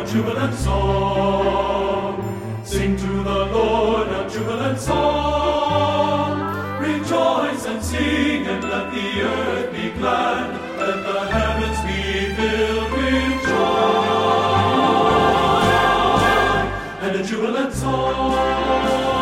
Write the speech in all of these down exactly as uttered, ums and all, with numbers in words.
jubilant song. Sing to the Lord a jubilant song. Rejoice and sing and let the earth be glad. Let the heavens be filled with joy. And a jubilant song.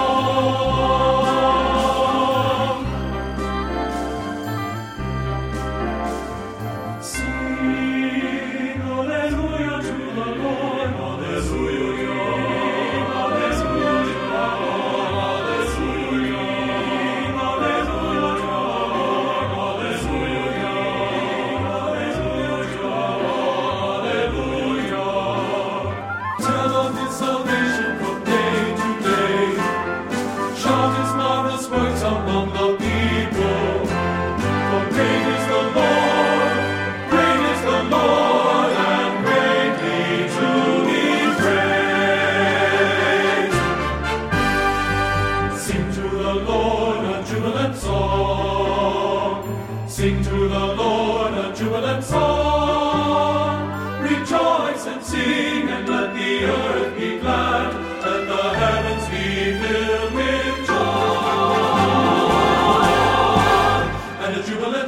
Sing to the Lord a jubilant song. Rejoice and sing and let the earth be glad. Let the heavens be filled with joy. And a jubilant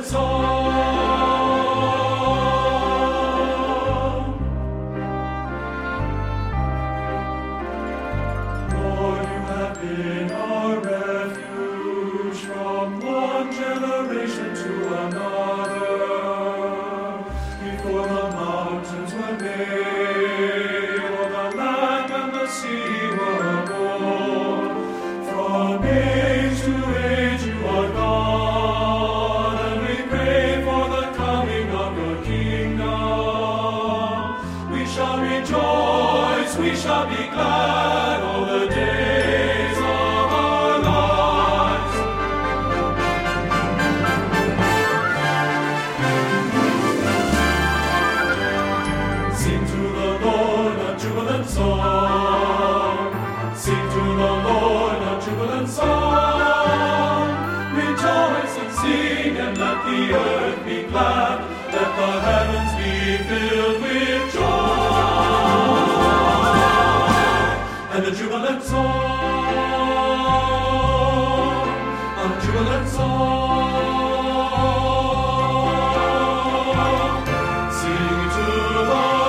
song. Lord, you have been our refuge from one generation to another. Before the mountains were made, or the land and the sea were born, from age to age you are God, and we pray for the coming of your kingdom. We shall rejoice, we shall be glad all the days of our lives. Sing to the Lord a jubilant song. Sing to the Lord a jubilant song. Rejoice and sing and let the earth be glad. Let the heavens be filled with joy. And a jubilant song. A jubilant song. Sing to the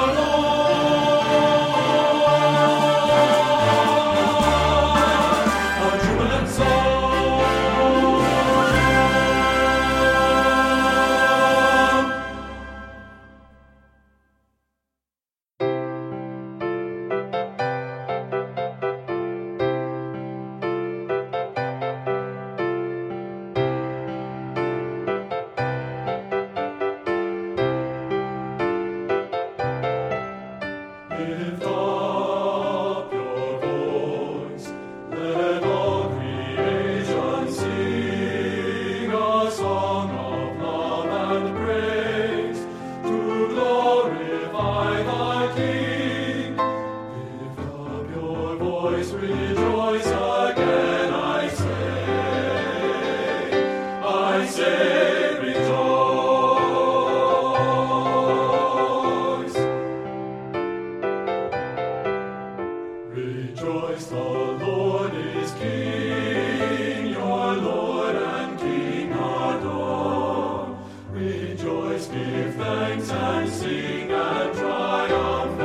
Lift up your voice, let all creation sing a song of love and praise, to glorify thy King. Lift up your voice, rejoice again, I say, I say rejoice. Rejoice, the Lord is King, your Lord and King adore. Rejoice, give thanks and sing and triumph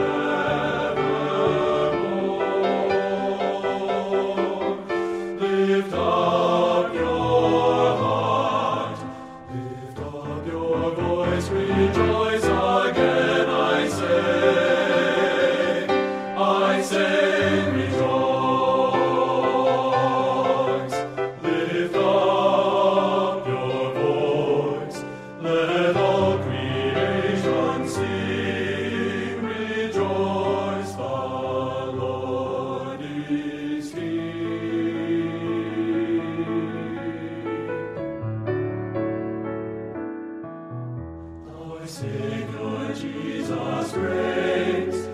evermore. Lift up your heart, lift up your voice, rejoice again, I say, I say. Lift up your voice, let all creation sing, rejoice, the Lord is King. Our Savior Jesus reigns.